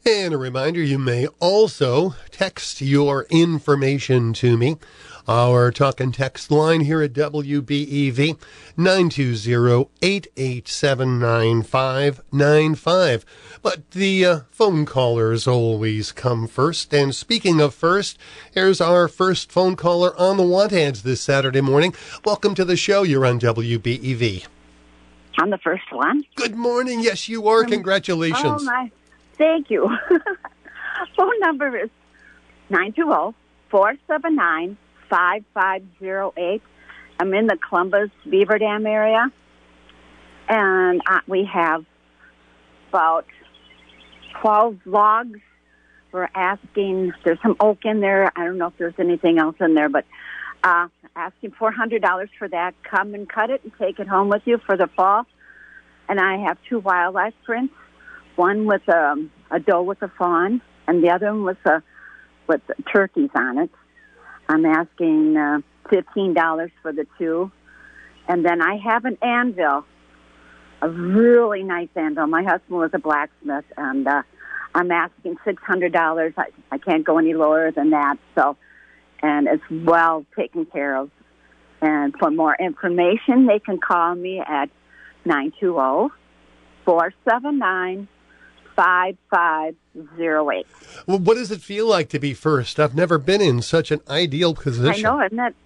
And a reminder, you may also text your information to me. Our talk and text line here at WBEV, 920-887-9595. But the phone callers always come first. And speaking of first, here's our first phone caller on the Want Ads this Saturday morning. Welcome to the show. You're on WBEV. I'm the first one. Good morning. Yes, you are. Congratulations. Oh, my. Thank you. Phone number is 920-479-5508. I'm in the Columbus Beaver Dam area, and we have about 12 logs. We're asking, there's some oak in there. I don't know if there's anything else in there, but asking $400 for that. Come and cut it and take it home with you for the fall. And I have 2 wildlife prints, one with a doe with a fawn, and the other one with turkeys on it. I'm asking $15 for the 2. And then I have an anvil, a really nice anvil. My husband was a blacksmith, and I'm asking $600. I can't go any lower than that. So, and it's well taken care of. And for more information, they can call me at 920-479-5508. Well, what does it feel like to be first? I've never been in such an ideal position. I know, isn't it?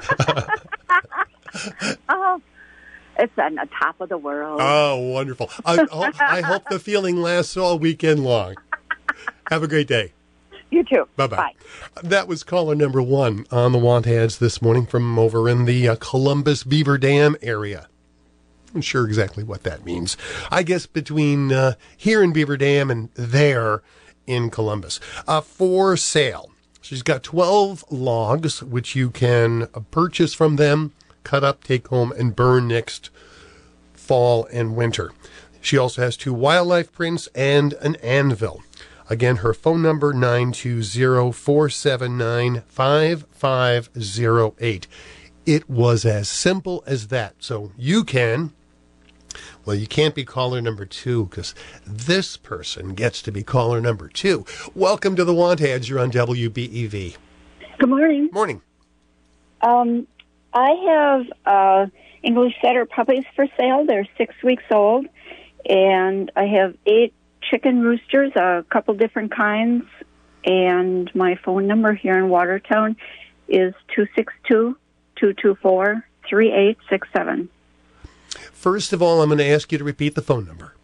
Oh, it's on the top of the world. Oh, wonderful. I hope the feeling lasts all weekend long. Have a great day. You too. Bye-bye. Bye. That was caller number 1 on the Want Ads this morning from over in the Columbus Beaver Dam area. I'm not sure exactly what that means. I guess between here in Beaver Dam and there in Columbus. For sale. She's got 12 logs, which you can purchase from them, cut up, take home, and burn next fall and winter. She also has 2 wildlife prints and an anvil. Again, her phone number, 920-479-5508. It was as simple as that. So you can... Well, you can't be caller number 2 because this person gets to be caller number 2. Welcome to the Want Ads. You're on WBEV. Good morning. Morning. I have English setter puppies for sale. They're 6 weeks old, and I have 8 chicken roosters, a couple different kinds, and my phone number here in Watertown is 262-224-3867. First of all, I'm going to ask you to repeat the phone number.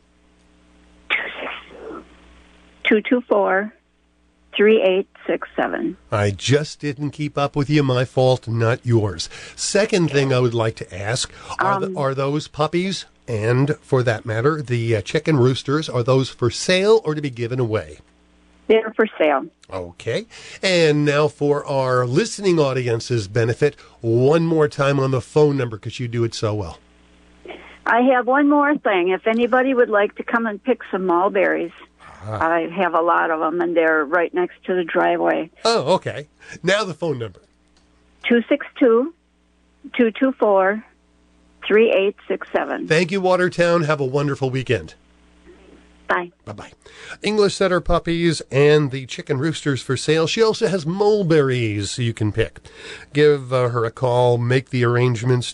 224-3867. I just didn't keep up with you. My fault, not yours. Second thing I would like to ask, are those puppies, and for that matter, the chicken roosters, are those for sale or to be given away? They're for sale. Okay. And now for our listening audience's benefit, one more time on the phone number because you do it so well. I have one more thing. If anybody would like to come and pick some mulberries, I have a lot of them, and they're right next to the driveway. Oh, okay. Now the phone number. 262-224-3867. Thank you, Watertown. Have a wonderful weekend. Bye. Bye-bye. English setter puppies and the chicken roosters for sale. She also has mulberries you can pick. Give her a call. Make the arrangements.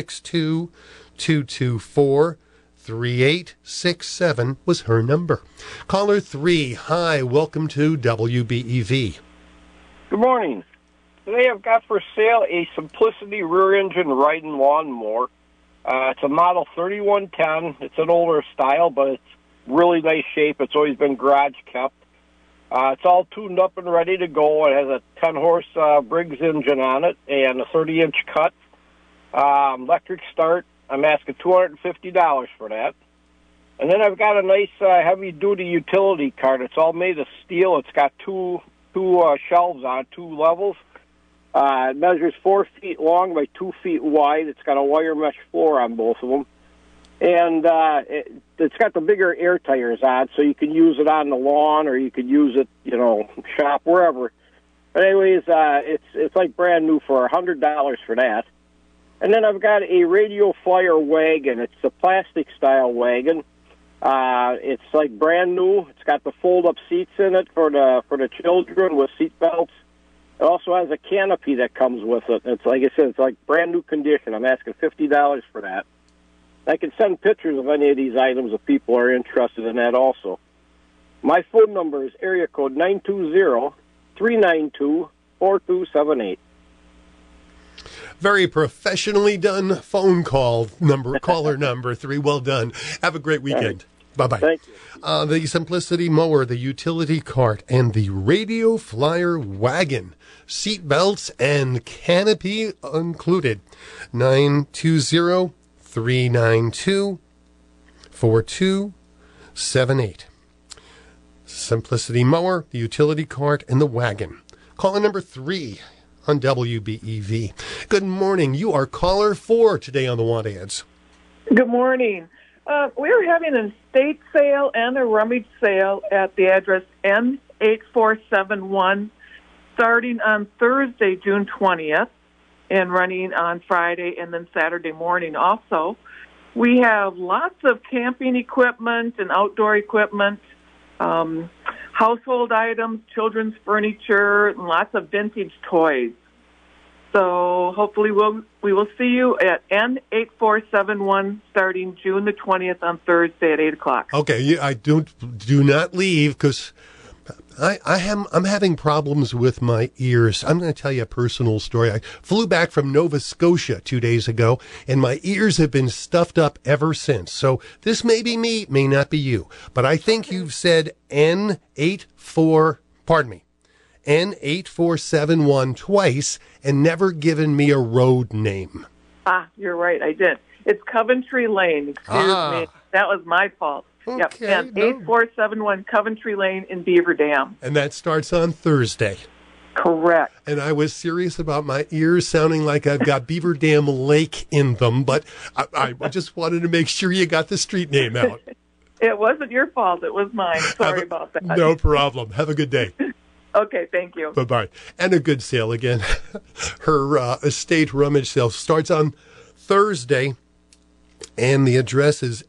262-224-3867 was her number. Caller 3. Hi. Welcome to WBEV. Good morning. Today I've got for sale a Simplicity rear-engine riding lawnmower. It's a model 3110. It's an older style, but it's really nice shape. It's always been garage kept. It's all tuned up and ready to go. It has a 10-horse Briggs engine on it and a 30-inch cut. Electric start. I'm asking $250 for that. And then I've got a nice heavy-duty utility cart. It's all made of steel. It's got two shelves on 2 levels. It measures 4 feet long by 2 feet wide. It's got a wire mesh floor on both of them. And it's got the bigger air tires on, so you can use it on the lawn or you could use it, shop, wherever. But anyways, it's like brand new for $100 for that. And then I've got a Radio Flyer wagon. It's a plastic-style wagon. It's like brand new. It's got the fold-up seats in it for the children with seat belts. It also has a canopy that comes with it. It's like I said, it's like brand new condition. I'm asking $50 for that. I can send pictures of any of these items if people are interested in that also. My phone number is area code 920-392-4278. Very professionally done phone call number, caller number 3. Well done. Have a great weekend. Bye-bye. Thank you. The Simplicity mower, the utility cart, and the Radio Flyer wagon. Seat belts and canopy included. 920-392-4278. Simplicity mower, the utility cart, and the wagon. Caller number 3 on WBEV. Good morning. You are caller 4 today on the Want Ads. Good morning. We're having an estate sale and a rummage sale at the address N8471 starting on Thursday, June 20th, and running on Friday and then Saturday morning also. We have lots of camping equipment and outdoor equipment, household items, children's furniture, and lots of vintage toys. So hopefully we will see you at N8471 starting June the 20th on Thursday at 8 o'clock. Okay, I do not leave because I'm having problems with my ears. I'm going to tell you a personal story. I flew back from Nova Scotia 2 days ago, and my ears have been stuffed up ever since. So this may be me, may not be you. But I think you've said N8471 twice and never given me a road name. You're right, I did. It's Coventry Lane. Excuse me. That was my fault. Okay, yep, 8471 Coventry Lane in Beaver Dam. And that starts on Thursday. Correct. And I was serious about my ears sounding like I've got Beaver Dam Lake in them, but I just wanted to make sure you got the street name out. It wasn't your fault. It was mine. Sorry about that. No problem. Have a good day. Okay, thank you. Bye-bye. And a good sale again. Her estate rummage sale starts on Thursday, and the address is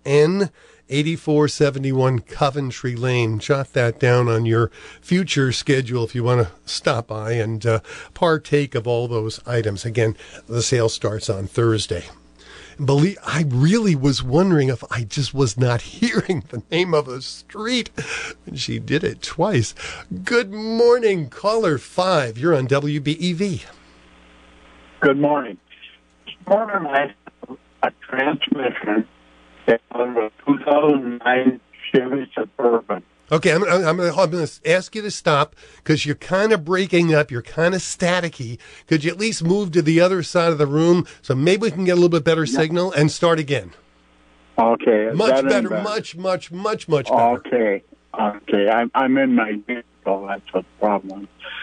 N8471 Coventry Lane. Jot that down on your future schedule if you want to stop by and partake of all those items. Again, the sale starts on Thursday. I really was wondering if I just was not hearing the name of a street. And she did it twice. Good morning, caller 5. You're on WBEV. Good morning. This morning I have a transmission on a 2009 Chevy Suburban. Okay, I'm going to ask you to stop because you're kind of breaking up. You're kind of staticky. Could you at least move to the other side of the room so maybe we can get a little bit better signal and start again? Okay. Much better. Much better. Okay. I'm in my vehicle. That's the problem.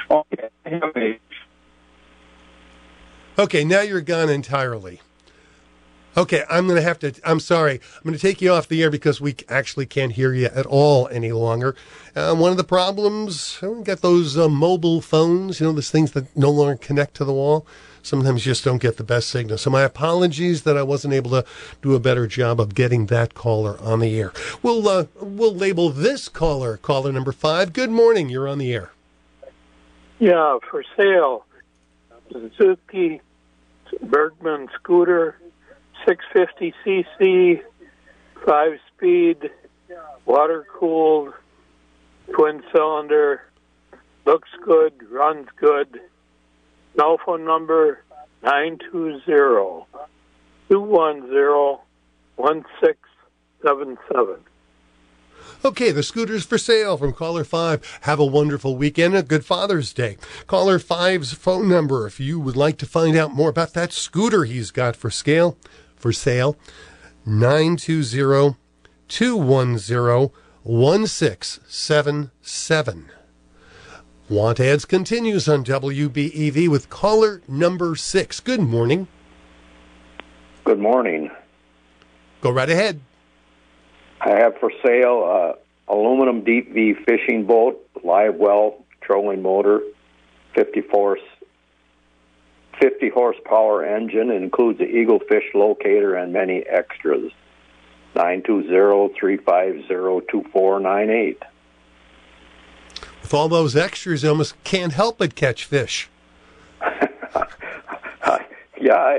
Okay, now you're gone entirely. Okay, I'm sorry. I'm going to take you off the air because we actually can't hear you at all any longer. One of the problems, we got those mobile phones, those things that no longer connect to the wall. Sometimes you just don't get the best signal. So my apologies that I wasn't able to do a better job of getting that caller on the air. We'll label this caller number 5. Good morning. You're on the air. Yeah, for sale. Suzuki Bergman scooter. 650cc, 5-speed, water-cooled, twin-cylinder, looks good, runs good. Cell phone number 920-210-1677. Okay, the scooter's for sale from caller 5. Have a wonderful weekend, a good Father's Day. Caller 5's phone number, if you would like to find out more about that scooter he's got for sale, 920-210-1677. Want Ads continues on WBEV with caller number 6. Good morning. Good morning. Go right ahead. I have for sale aluminum deep V fishing boat, live well, trolling motor, 50 horsepower engine. It includes the Eagle fish locator and many extras. 920-350-2498. With all those extras, you almost can't help but catch fish. Yeah.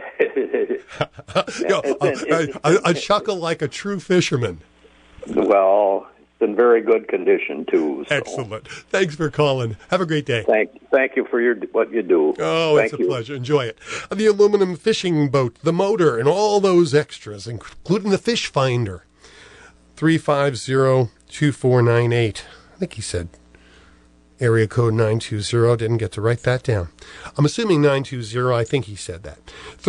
A chuckle like a true fisherman. Well, it's in very good condition, too. So. Excellent. Thanks for calling. Have a great day. Thank you for what you do. Oh, it's a pleasure. Enjoy it. The aluminum fishing boat, the motor, and all those extras, including the fish finder. 350-2498. I think he said area code 920. Didn't get to write that down. I'm assuming 920. I think he said that.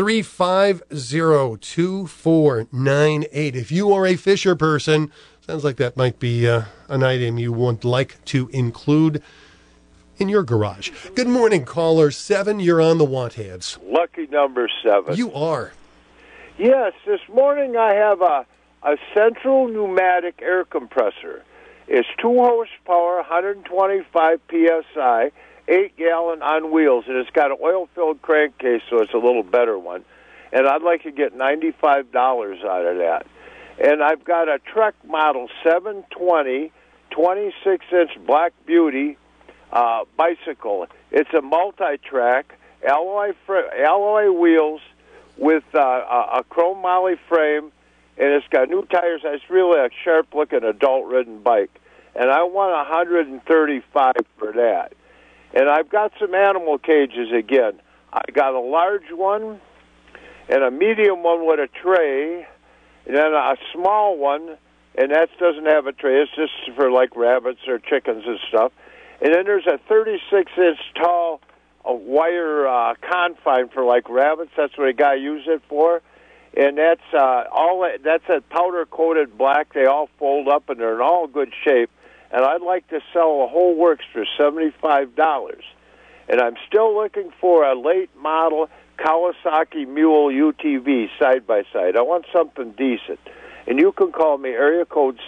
350-2498. If you are a fisher person, sounds like that might be an item you would like to include in your garage. Good morning, caller 7. You're on the Want Ads. Lucky number 7. You are. Yes, this morning I have a central pneumatic air compressor. It's 2 horsepower, 125 psi, 8-gallon on wheels, and it's got an oil-filled crankcase, so it's a little better one. And I'd like to get $95 out of that. And I've got a Trek model 720, 26-inch Black Beauty bicycle. It's a multi-track, alloy wheels with a chrome moly frame, and it's got new tires. It's really a sharp-looking adult-ridden bike. And I want $135 for that. And I've got some animal cages again. I got a large one and a medium one with a tray, and then a small one, and that doesn't have a tray. It's just for, like, rabbits or chickens and stuff. And then there's a 36-inch tall wire confine for, like, rabbits. That's what a guy used it for. And that's that's a powder-coated black. They all fold up, and they're in all good shape. And I'd like to sell a whole works for $75. And I'm still looking for a late model Kawasaki Mule UTV side-by-side. I want something decent. And you can call me area code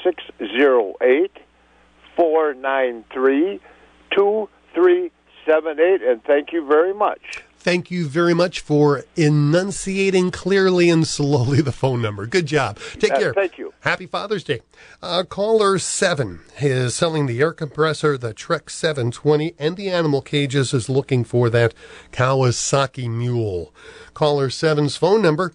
608-493-2378. And thank you very much. Thank you very much for enunciating clearly and slowly the phone number. Good job. Take care. Thank you. Happy Father's Day. Caller 7 is selling the air compressor, the Trek 720, and the animal cages, is looking for that Kawasaki Mule. Caller 7's phone number,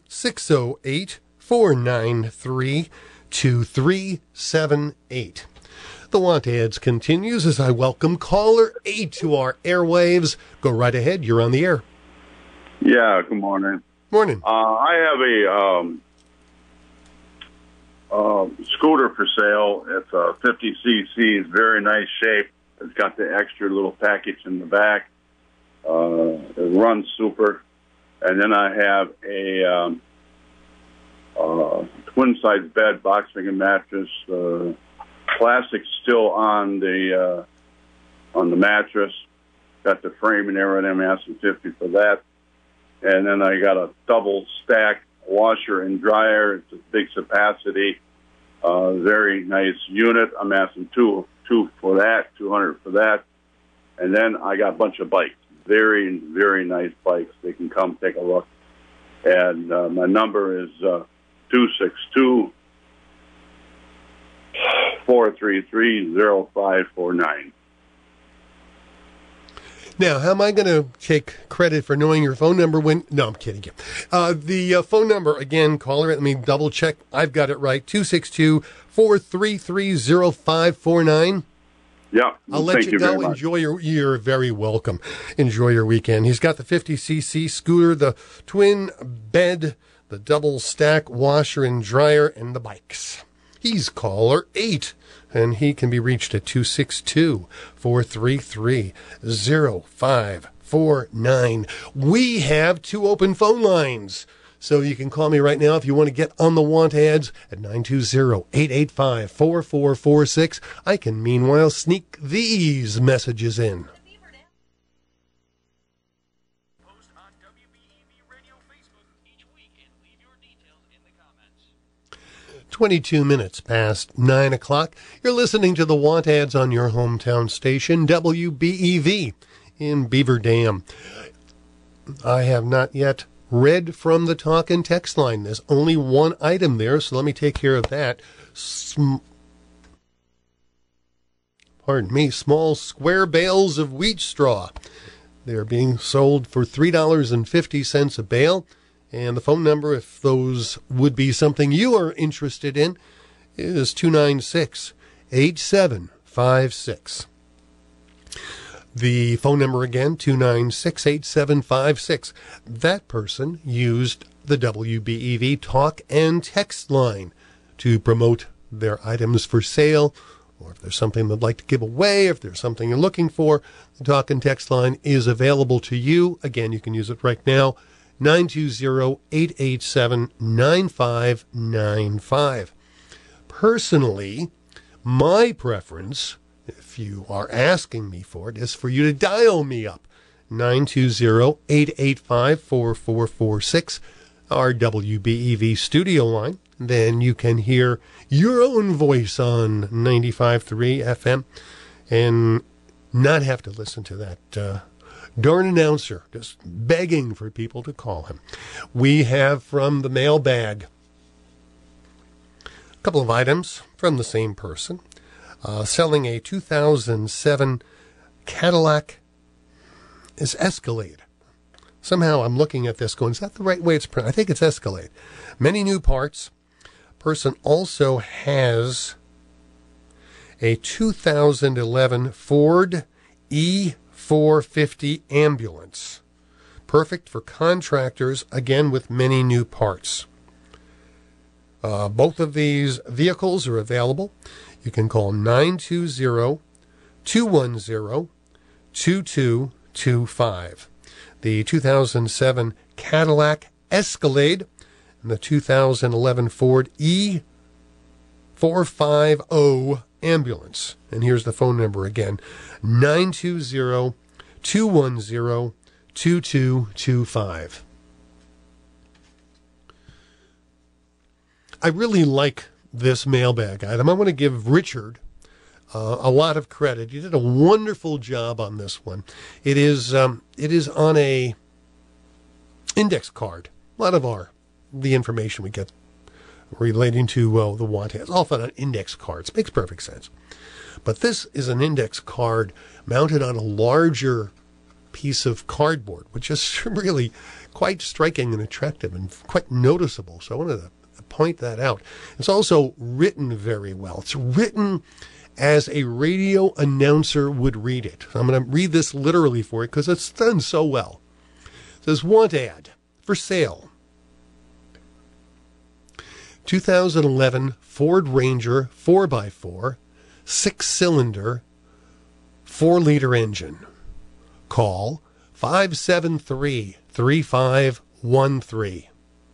608-493-2378. The Want Ads continues as I welcome caller 8 to our airwaves. Go right ahead. You're on the air. Yeah, good morning. Morning. I have a scooter for sale. It's a 50 cc. It's very nice shape. It's got the extra little package in the back. It runs super. And then I have a twin-size bed, box spring mattress. Plastic still on the mattress. Got the frame and everything. I'm asking $50 for that. And then I got a double stack washer and dryer. It's a big capacity. Very nice unit. I'm asking two for that, $200 for that. And then I got a bunch of bikes. Very, very nice bikes. They can come take a look. And my number is 262-433-0549. Now, how am I going to take credit for knowing your phone number when... No, I'm kidding you. The phone number, again, caller, let me double check. I've got it right. 262-433-0549. Yeah. I'll let you go. Enjoy you're very welcome. Enjoy your weekend. He's got the 50cc scooter, the twin bed, the double stack washer and dryer, and the bikes. He's caller 8, and he can be reached at 262-433-0549. We have 2 open phone lines, so you can call me right now if you want to get on the Want Ads at 920-885-4446. I can meanwhile sneak these messages in. 22 minutes past 9 o'clock. You're listening to the Want Ads on your hometown station, WBEV, in Beaver Dam. I have not yet read from the talk and text line. There's only one item there, so let me take care of that. Small square bales of wheat straw. They're being sold for $3.50 a bale. And the phone number, if those would be something you are interested in, is 296-8756. The phone number again, 296-8756. That person used the WBEV talk and text line to promote their items for sale, or if there's something they'd like to give away, if there's something you're looking for, the talk and text line is available to you. Again, you can use it right now, 920-887-9595. Personally, my preference, if you are asking me for it, is for you to dial me up, 920-885-4446, our WBEV studio line. Then you can hear your own voice on 95.3 FM and not have to listen to that darn announcer just begging for people to call him. We have from the mailbag a couple of items from the same person, selling a 2007 Cadillac Escalade. Somehow I'm looking at this going, is that the right way it's pronounced? I think it's Escalade. Many new parts. Person also has a 2011 Ford E450 ambulance. Perfect for contractors, again with many new parts. Both of these vehicles are available. You can call 920-210-2225. The 2007 Cadillac Escalade and the 2011 Ford E450 ambulance. And here's the phone number again, 920-210-2225. I really like this mailbag item. I want to give Richard a lot of credit. You did a wonderful job on this one. It is on a index card. A lot of the information we get relating to the want ads, often on index cards. Makes perfect sense. But this is an index card mounted on a larger piece of cardboard, which is really quite striking and attractive and quite noticeable. So I wanted to point that out. It's also written very well. It's written as a radio announcer would read it. I'm going to read this literally for you because it's done so well. It says, want ad for sale. 2011 Ford Ranger 4x4, 6-cylinder, 4-liter engine. Call 573-3513.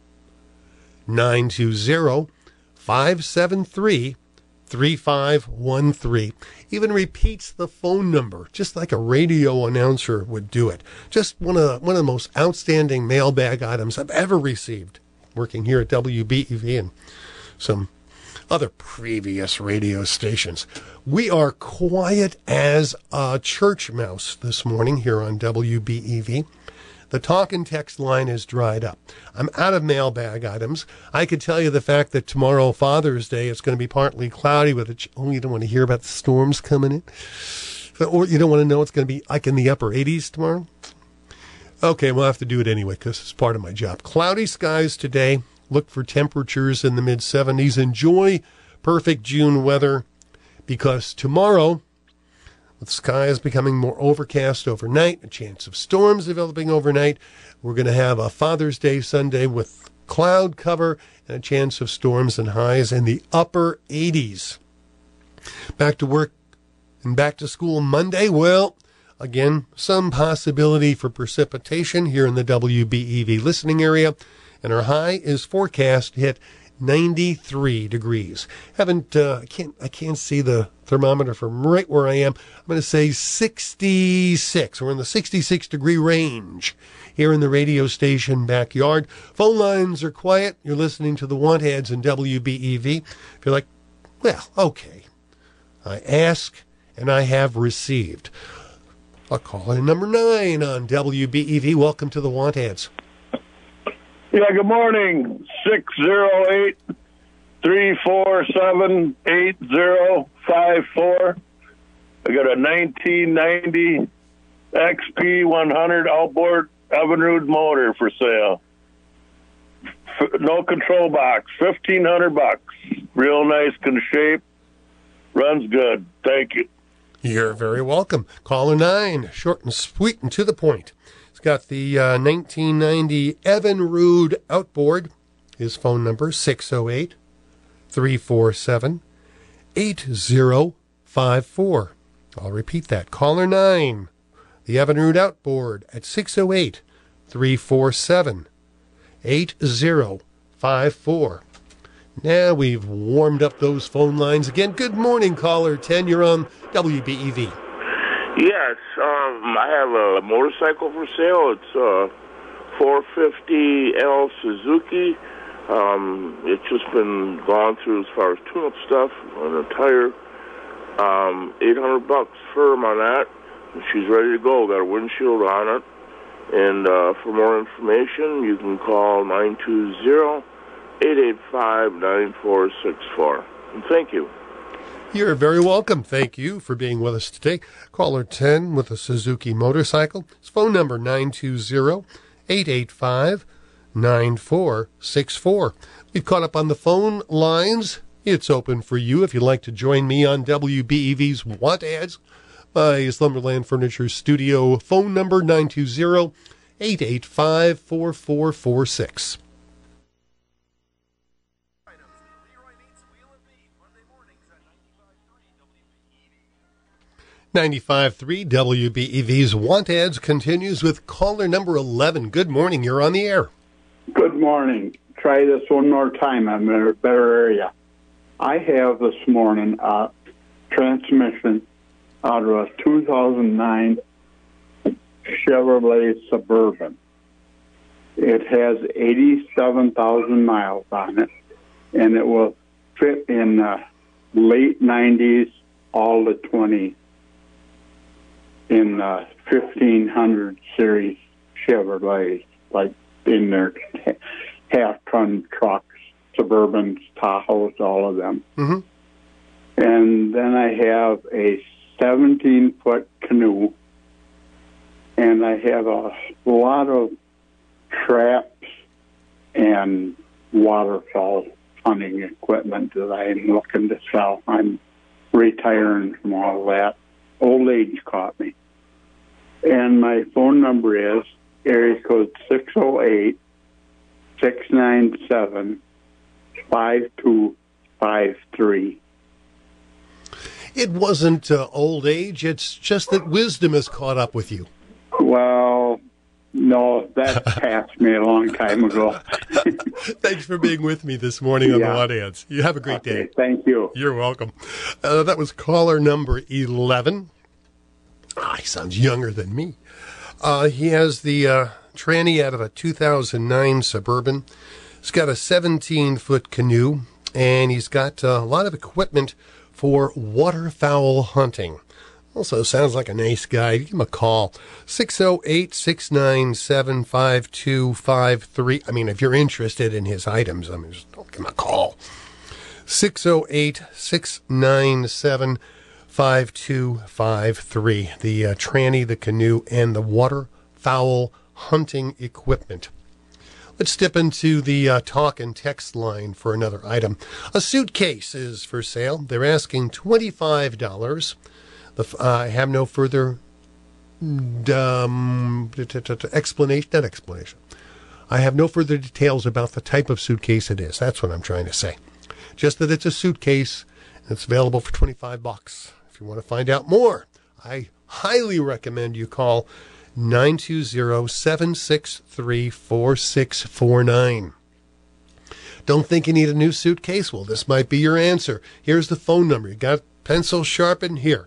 920-573-3513. Even repeats the phone number, just like a radio announcer would do it. Just one of the most outstanding mailbag items I've ever received, working here at WBEV and some other previous radio stations. We are quiet as a church mouse this morning here on WBEV. The talk and text line is dried up. I'm out of mailbag items. I could tell you the fact that tomorrow, Father's Day, it's going to be partly cloudy with it. Oh, you don't want to hear about the storms coming in? Or you don't want to know it's going to be like in the upper 80s tomorrow? Okay, we'll have to do it anyway because it's part of my job. Cloudy skies today. Look for temperatures in the mid-70s. Enjoy perfect June weather because tomorrow, the sky is becoming more overcast overnight, a chance of storms developing overnight. We're going to have a Father's Day Sunday with cloud cover and a chance of storms and highs in the upper 80s. Back to work and back to school Monday. Well, again, some possibility for precipitation here in the WBEV listening area. And our high is forecast to hit 93 degrees. I can't see the thermometer from right where I am. I'm going to say 66. We're in the 66 degree range here in the radio station backyard. Phone lines are quiet. You're listening to the Want Ads in WBEV. If you're like, well, okay. I ask and I have received. I'll call in number 9 on WBEV. Welcome to the Want Ads. Yeah, good morning. 608-347-8054. I got a 1990 XP100 outboard Evinrude motor for sale. No control box, $1,500. Real nice shape. Runs good. Thank you. You're very welcome. Caller 9, short and sweet and to the point. He's got the 1990 Evinrude outboard. His phone number, 608-347-8054. I'll repeat that. Caller 9, the Evinrude outboard at 608-347-8054. Now we've warmed up those phone lines again. Good morning, caller 10. You're on WBEV. Yes, I have a motorcycle for sale. It's a 450L Suzuki. It's just been gone through as far as tune-up stuff on the tire. $800 firm on that. She's ready to go. Got a windshield on it. And for more information, you can call 920-885-9464. And thank you. You're very welcome. Thank you for being with us today. Caller 10 with a Suzuki motorcycle. His phone number 920-885-9464. We've caught up on the phone lines. It's open for you if you'd like to join me on WBEV's Want Ads. My Slumberland Furniture Studio phone number 920-885-4446. 95.3 WBEV's Want Ads continues with caller number 11. Good morning. You're on the air. Good morning. Try this one more time. I'm in a better area. I have this morning a transmission out of a 2009 Chevrolet Suburban. It has 87,000 miles on it, and it will fit in late 90s, all the 20 in 1500 series Chevrolets, like in their half-ton trucks, Suburbans, Tahoes, all of them. Mm-hmm. And then I have a 17-foot canoe, and I have a lot of traps and waterfowl hunting equipment that I'm looking to sell. I'm retiring from all that. Old age caught me. And my phone number is area code 608-697-5253. It wasn't old age. It's just that wisdom has caught up with you. Well, no, that passed me a long time ago. Thanks for being with me this morning on the Want Ads. You have a great day. Thank you. You're welcome. That was caller number 11. He sounds younger than me. He has the tranny out of a 2009 Suburban. He's got a 17-foot canoe, and he's got a lot of equipment for waterfowl hunting. Also sounds like a nice guy. Give him a call. 608-697-5253. I mean, if you're interested in his items, just don't give him a call. 608-697-5253. The tranny, the canoe, and the waterfowl hunting equipment. Let's dip into the talk and text line for another item. A suitcase is for sale. They're asking $25. I have no further explanation. I have no further details about the type of suitcase it is. That's what I'm trying to say. Just that it's a suitcase and it's available for $25. If you want to find out more, I highly recommend you call 920-763-4649. Don't think you need a new suitcase? Well, this might be your answer. Here's the phone number. You got pencil sharpened? Here,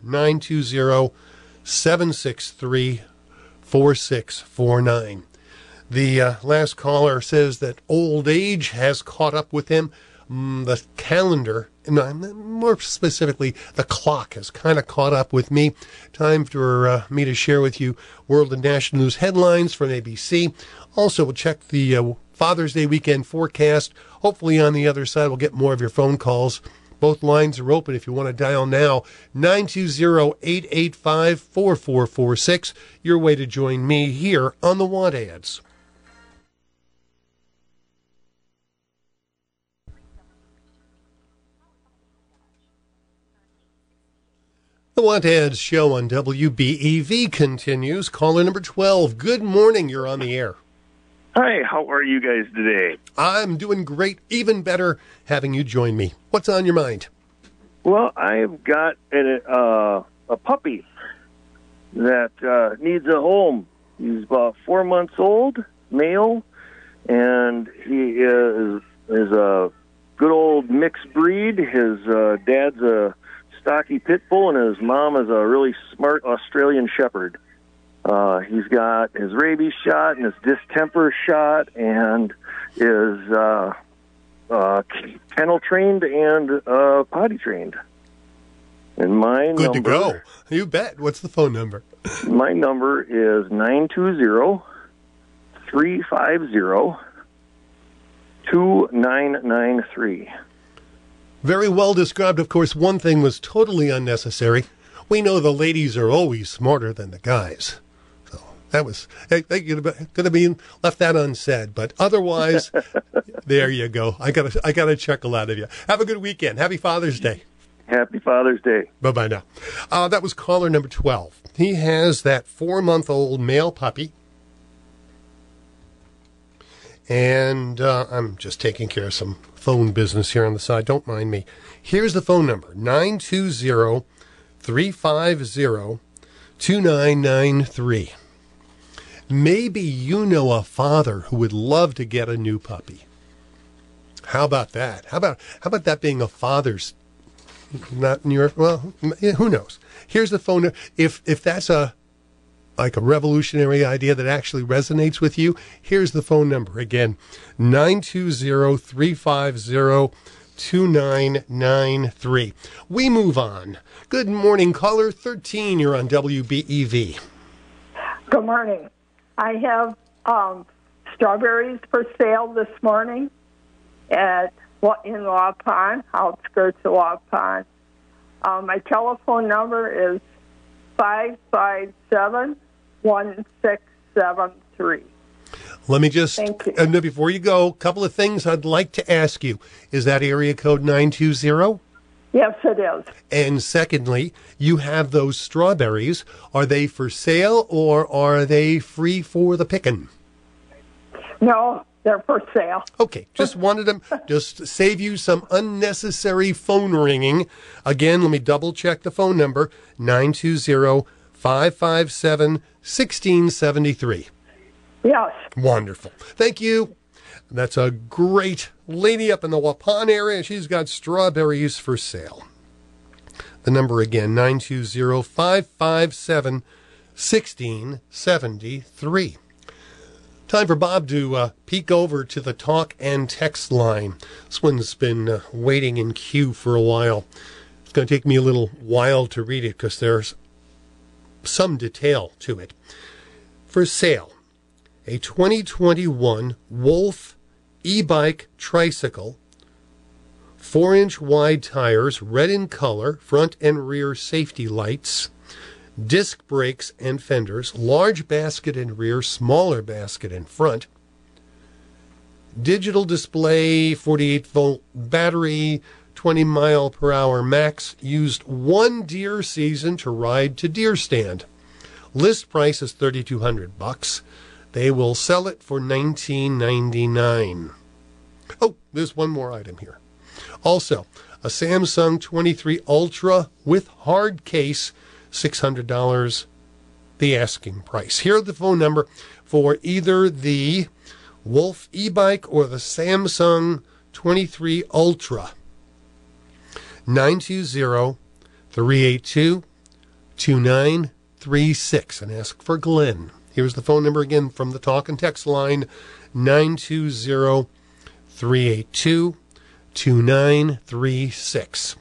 920-763-4649. The last caller says that old age has caught up with him. the calendar, more specifically, the clock has kind of caught up with me. Time for me to share with you world and national news headlines from ABC. Also, we'll check the Father's Day weekend forecast. Hopefully on the other side, we'll get more of your phone calls. Both lines are open if you want to dial now. 920-885-4446. Your way to join me here on the Want Ads. The Want Ads show on WBEV continues. Caller number 12. Good morning. You're on the air. Hi, how are you guys today? I'm doing great. Even better having you join me. What's on your mind? Well, I've got a puppy that needs a home. He's about 4 months old, male, and he is a good old mixed breed. His dad's a stocky pit bull, and his mom is a really smart Australian shepherd. He's got his rabies shot and his distemper shot, and is kennel trained and potty trained. And my Good number, to go. You bet. What's the phone number? My number is 920-350-2993. Very well described. Of course, one thing was totally unnecessary. We know the ladies are always smarter than the guys. So that was, they could have been left that unsaid. But otherwise, there you go. I got a chuckle out of you. Have a good weekend. Happy Father's Day. Happy Father's Day. Bye-bye now. That was caller number 12. He has that 4-month-old male puppy. And I'm just taking care of some phone business here on the side. Don't mind me. Here's the phone number, 920-350-2993. Maybe you know a father who would love to get a new puppy. How about that? How about that being a father's, not in your, well, who knows? Here's the phone number. If that's like a revolutionary idea that actually resonates with you, here's the phone number again, 920-350-2993. We move on. Good morning, caller 13. You're on WBEV. Good morning. I have strawberries for sale this morning in Waupun, outskirts of Waupun. My telephone number is 557-1673. Let me just, Thank you. Before you go, a couple of things I'd like to ask you. Is that area code 920? Yes, it is. And secondly, you have those strawberries. Are they for sale or are they free for the picking? No, they're for sale. Okay, just wanted to just save you some unnecessary phone ringing. Again, let me double check the phone number, 920-557-1673. Yes. Wonderful. Thank you. That's a great lady up in the Waupun area. She's got strawberries for sale. The number again, 920-557-1673. Time for Bob to peek over to the talk and text line. This one's been waiting in queue for a while. It's going to take me a little while to read it because there's some detail to it. For sale, a 2021 Wolf e-bike tricycle, 4-inch wide tires, red in color, front and rear safety lights, disc brakes and fenders, large basket in rear, smaller basket in front, digital display, 48-volt battery, 20 mile per hour max, used one deer season to ride to deer stand. List price is $3,200. They will sell it for $19.99. Oh, there's one more item here. Also, a Samsung 23 Ultra with hard case, $600, the asking price. Here's the phone number for either the Wolf e-bike or the Samsung 23 Ultra. 920-382-2936 and ask for Glenn. Here's the phone number again from the talk and text line, 920-382-2936. 2936.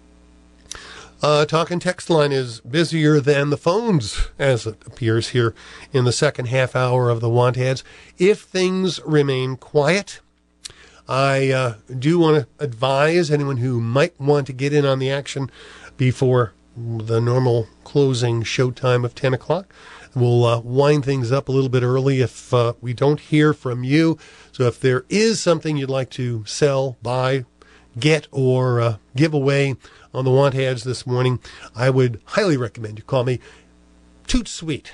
Talk and text line is busier than the phones, as it appears here in the second half hour of the Want Ads. If things remain quiet, I do want to advise anyone who might want to get in on the action before the normal closing showtime of 10 o'clock. We'll wind things up a little bit early if we don't hear from you. So if there is something you'd like to sell, buy, get, or give away on the Want Ads this morning, I would highly recommend you call me toot sweet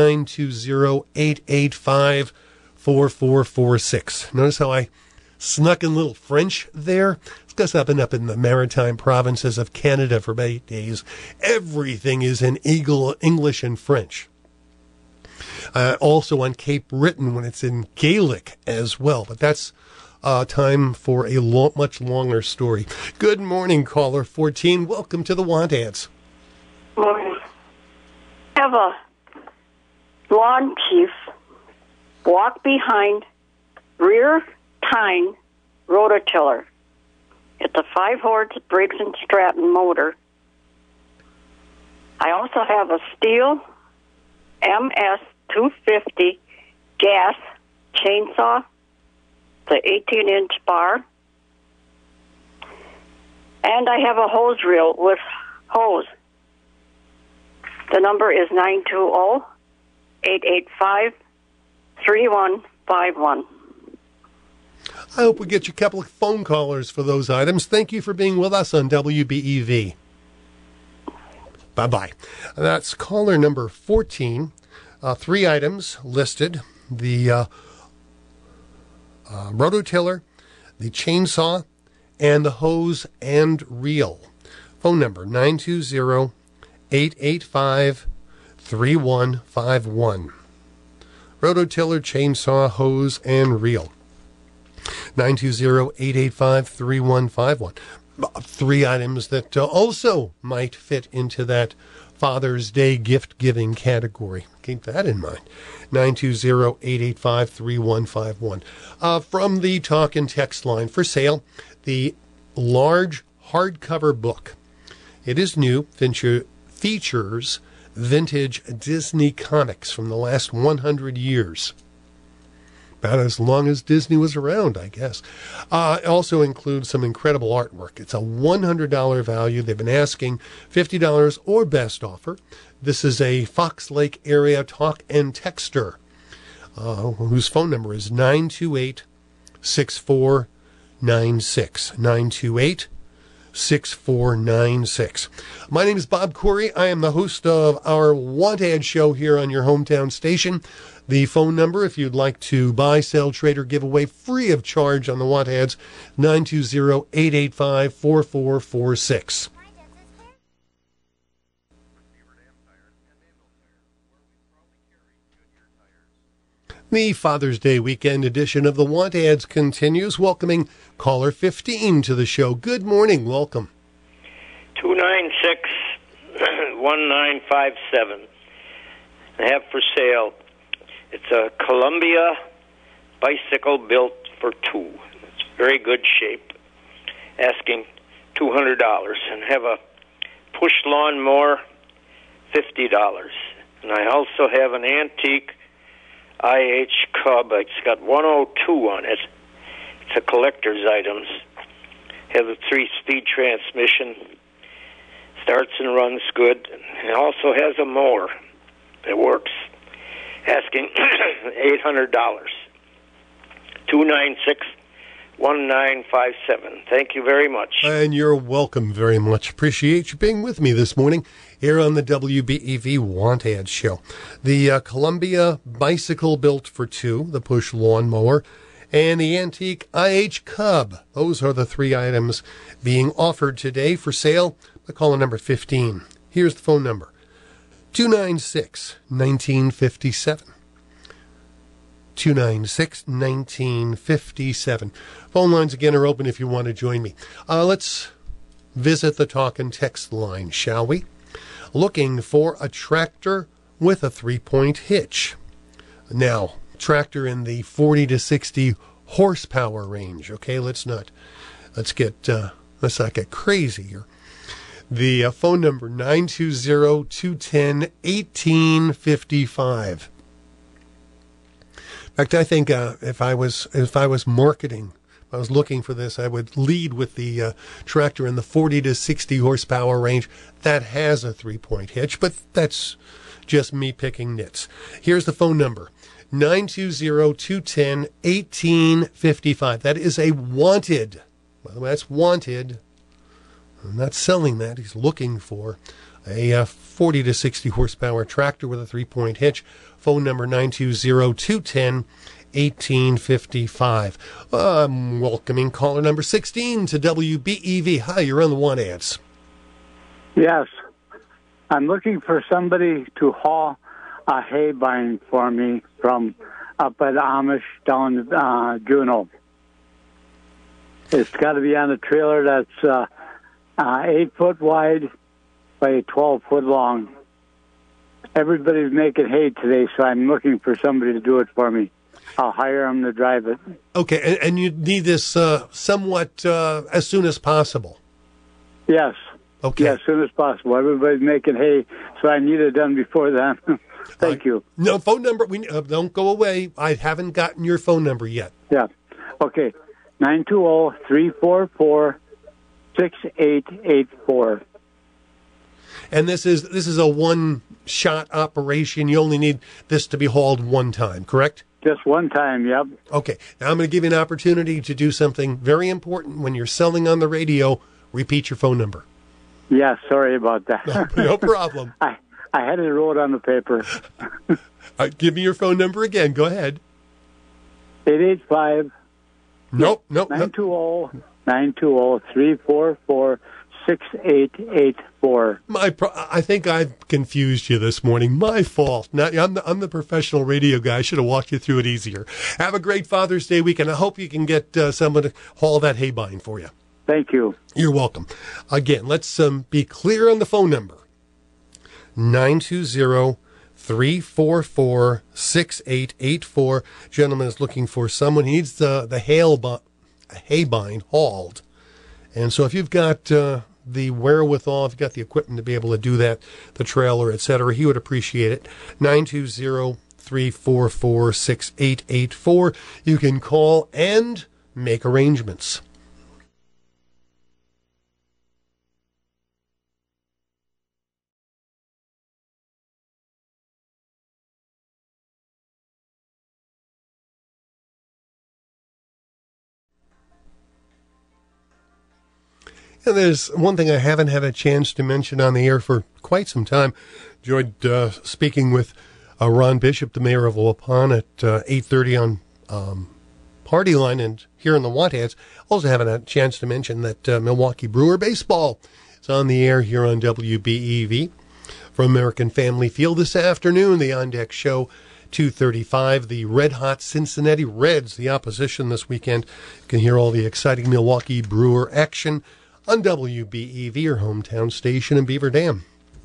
920-885-4446. Notice how I snuck in a little French there? It's because I've been up in the maritime provinces of Canada for 8 days. Everything is in English and French. Also on Cape Breton when it's in Gaelic as well. But that's time for a much longer story. Good morning, caller 14. Welcome to the Want Ads. Morning. I have a lawn chief walk behind rear tine rototiller. It's a 5-horse Briggs & Stratton motor. I also have a steel MS-250 gas chainsaw, the 18-inch bar. And I have a hose reel with hose. The number is 920-885-3151. I hope we get you a couple of phone callers for those items. Thank you for being with us on WBEV. Bye-bye. That's caller number 14. 3 items listed. The rototiller, the chainsaw, and the hose and reel. Phone number 920-885-3151. Rototiller, chainsaw, hose, and reel. 920-885-3151. 3 items that also might fit into that Father's Day gift-giving category. Keep that in mind. 920-885-3151. From the talk and text line, for sale, the large hardcover book. It is new, features vintage Disney comics from the last 100 years. About as long as Disney was around, I guess. It also includes some incredible artwork. It's a $100 value. They've been asking $50 or best offer. This is a Fox Lake area talk and texter, whose phone number is 928-6496. 928-6496. My name is Bob Corey. I am the host of our Want Ad show here on your hometown station. The phone number, if you'd like to buy, sell, trade, or give away free of charge on the Want Ads, 920-885-4446. The Father's Day weekend edition of the Want Ads continues, welcoming caller 15 to the show. Good morning. Welcome. 296-1957. I have for sale. It's a Columbia bicycle built for 2. It's very good shape. Asking $200. And have a push lawnmower, $50. And I also have an antique IH Cub. It's got 102 on it. It's a collector's items. Has a 3-speed transmission. Starts and runs good. And it also has a mower that works. Asking $800. 296-1957. Thank you very much. And you're welcome very much. Appreciate you being with me this morning here on the WBEV Want Ad show. The Columbia bicycle built for 2, the push lawnmower, and the antique IH Cub. Those are the 3 items being offered today for sale. The caller number 15. Here's the phone number. 296-1957. 296-1957. Phone lines again are open if you want to join me. Let's visit the talk and text line, shall we? Looking for a tractor with a 3-point hitch. Now, tractor in the 40 to 60 horsepower range. Okay, let's not let's not get crazy here. The phone number, 920-210-1855. In fact, I think if I was marketing, if I was looking for this, I would lead with the tractor in the 40 to 60 horsepower range that has a 3-point hitch, but that's just me picking nits. Here's the phone number, 920-210-1855. That is a wanted. Well, that's wanted. I'm not selling that. He's looking for a 40 to 60 horsepower tractor with a 3-point hitch. Phone number 920-210-1855. Welcoming caller number 16 to WBEV. Hi, you're on the Want Ads. Yes. I'm looking for somebody to haul a hay bind for me from up at Amish down Juneau. It's got to be on a trailer that's 8 foot wide by 12 foot long. Everybody's making hay today, so I'm looking for somebody to do it for me. I'll hire them to drive it. Okay, and you need this somewhat as soon as possible. Yes. Okay. Yeah, as soon as possible. Everybody's making hay, so I need it done before then. Thank you. No, phone number. We don't go away. I haven't gotten your phone number yet. Yeah. Okay. 920-344-6884. And this is a one-shot operation. You only need this to be hauled one time, correct? Just one time, yep. Okay. Now I'm going to give you an opportunity to do something very important. When you're selling on the radio, repeat your phone number. Yeah, sorry about that. No problem. I had it wrote on the paper. Give me your phone number again. Go ahead. 885. Nope. 920-344-6884. I think I've confused you this morning. My fault. I'm the professional radio guy. I should have walked you through it easier. Have a great Father's Day weekend. I hope you can get someone to haul that hay bind for you. Thank you. You're welcome. Again, let's be clear on the phone number. 920-344-6884. Gentleman is looking for someone. He needs the hay bind hauled. And so if you've got the wherewithal, if you've got the equipment to be able to do that, the trailer, etc., he would appreciate it. 920-344-6884. You can call and make arrangements. And there's one thing I haven't had a chance to mention on the air for quite some time. Enjoyed speaking with Ron Bishop, the mayor of Waupun, at 8:30 on Party Line and here in the Want Ads. Also haven't had a chance to mention that Milwaukee Brewer Baseball is on the air here on WBEV from American Family Field this afternoon. The On Deck Show, 2:35. The red-hot Cincinnati Reds, the opposition this weekend. You can hear all the exciting Milwaukee Brewer action on WBEV, your hometown station in Beaver Dam.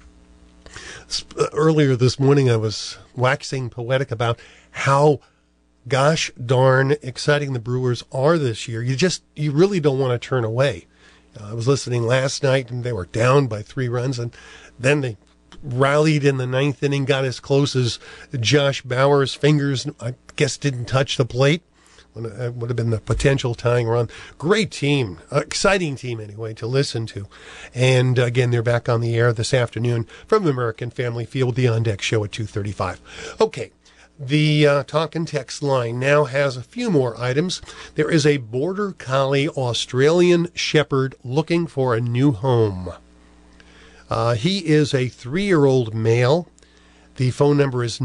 Earlier this morning, I was waxing poetic about how gosh darn exciting the Brewers are this year. You really don't want to turn away. I was listening last night, and they were down by 3 runs, and then they rallied in the 9th inning, got as close as Josh Bauer's fingers, I guess, didn't touch the plate. It would have been the potential tying run. Great team, exciting team anyway to listen to. And again, they're back on the air this afternoon from the American Family Field, the On Deck Show at 2:35. Okay, the talk and text line now has a few more items. There is a Border Collie Australian Shepherd looking for a new home. He is a 3-year-old male. The phone number is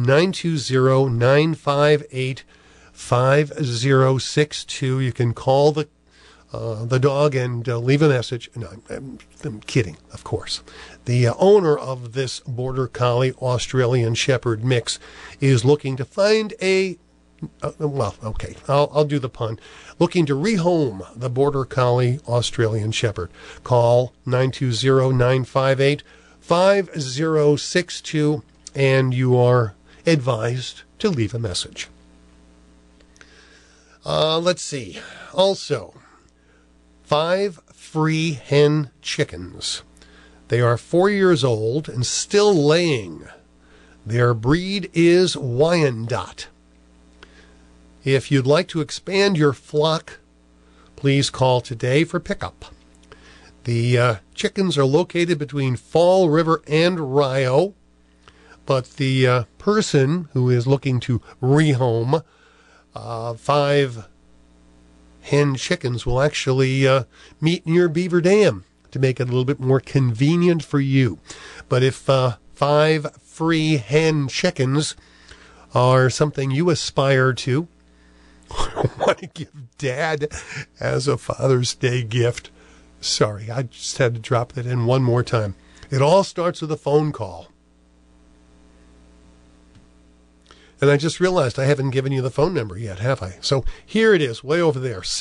920-958-5062. You can call the dog and leave a message. No, I'm kidding, of course. The owner of this Border Collie Australian Shepherd mix is looking to find I'll do the pun. Looking to rehome the Border Collie Australian Shepherd. Call 920-958-5062 and you are advised to leave a message. Let's see. Also, 5 free hen chickens. They are 4 years old and still laying. Their breed is Wyandotte. If you'd like to expand your flock, please call today for pickup. The chickens are located between Fall River and Rio, but the person who is looking to rehome 5 hen chickens will actually meet near Beaver Dam to make it a little bit more convenient for you. But if 5 free hen chickens are something you aspire to, want to give Dad as a Father's Day gift, sorry, I just had to drop that in one more time. It all starts with a phone call. And I just realized I haven't given you the phone number yet, have I? So here it is, way over there,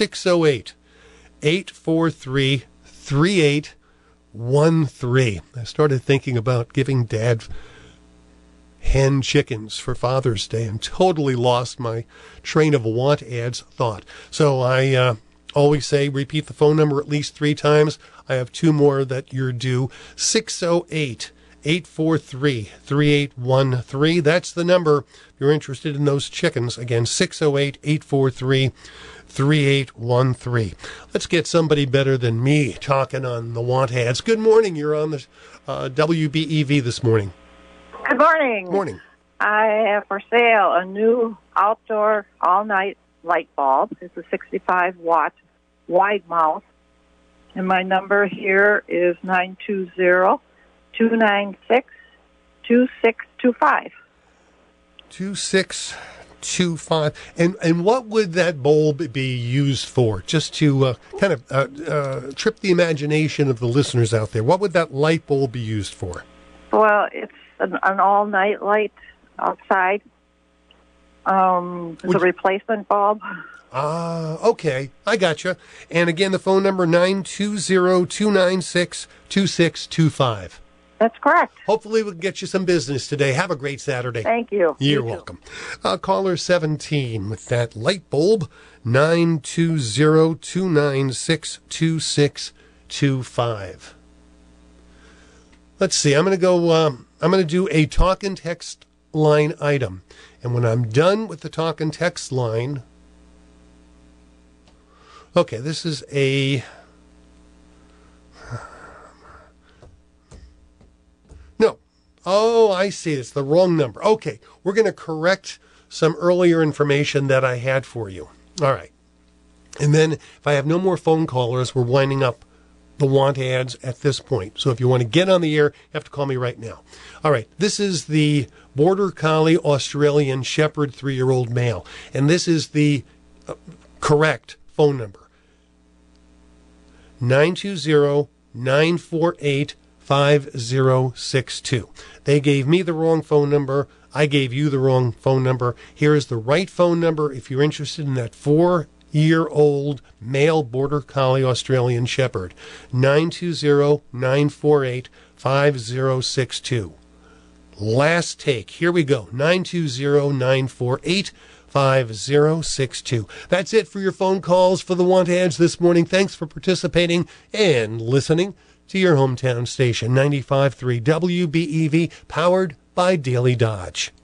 608-843-3813. I started thinking about giving Dad hen chickens for Father's Day and totally lost my train of want ads thought. So I always say repeat the phone number at least 3 times. I have 2 more that you're due. 608-843-3813. That's the number if you're interested in those chickens. Again, 608-843-3813. Let's get somebody better than me talking on the want ads. Good morning. You're on the WBEV this morning. Good morning. Morning. I have for sale a new outdoor all-night light bulb. It's a 65-watt wide mouth. And my number here is 920-296-2625. 2625. And what would that bulb be used for? Just to kind of trip the imagination of the listeners out there. What would that light bulb be used for? Well, it's an all-night light outside. It's a replacement bulb. Okay. I gotcha. And again, the phone number, 920-296-2625. That's correct. Hopefully we'll get you some business today. Have a great Saturday. Thank you. You're welcome. Caller 17 with that light bulb, 920-296-2625. Let's see. I'm going to do a talk and text line item. And when I'm done with the talk and text line, okay, this is a, no. Oh, I see. It's the wrong number. Okay, we're going to correct some earlier information that I had for you. All right. And then if I have no more phone callers, we're winding up the want ads at this point. So if you want to get on the air, you have to call me right now. All right. This is the Border Collie Australian Shepherd 3-year-old male. And this is the correct phone number. 920-948-5062. They gave me the wrong phone number. I gave you the wrong phone number. Here is the right phone number if you're interested in that 4-year-old male Border Collie Australian Shepherd. 920-948-5062. Last take. Here we go. 920-948-5062. That's it for your phone calls for the want ads this morning. Thanks for participating and listening to your hometown station, 95.3 WBEV, powered by Daily Dodge.